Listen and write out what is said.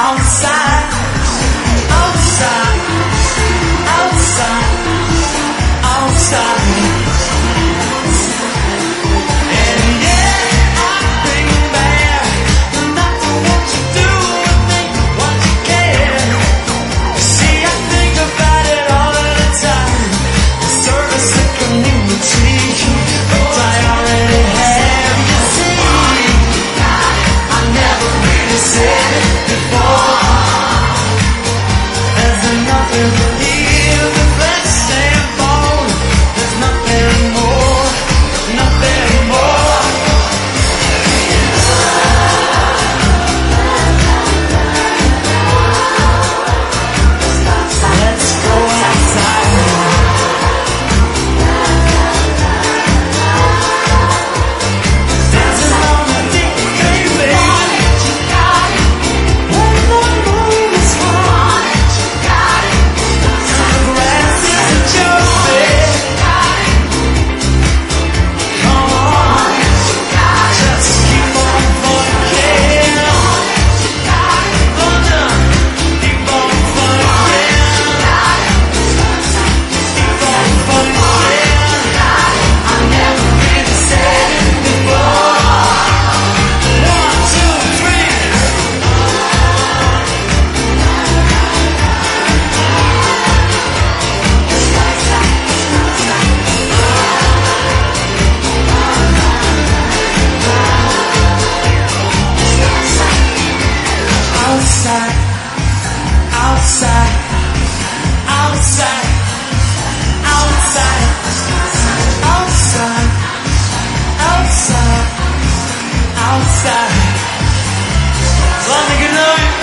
outside, outside, outside, outside. And yeah, I bring back not what you do, think what you can. See, I think about it all the time. Service the community, but I already have. You see, I never really said it before. There's nothing to leave the flesh and bone. There's nothing more, nothing more. Let's go outside. Dancing on the deep, baby. When the moon is hot, the grass isn't your bed. Come on, just keep on funkin'. London, keep on funkin'. Keep on funkin'. I never really said it before. 1, 2, 3. Outside, outside, outside, outside, outside, outside, outside. Love me, good night.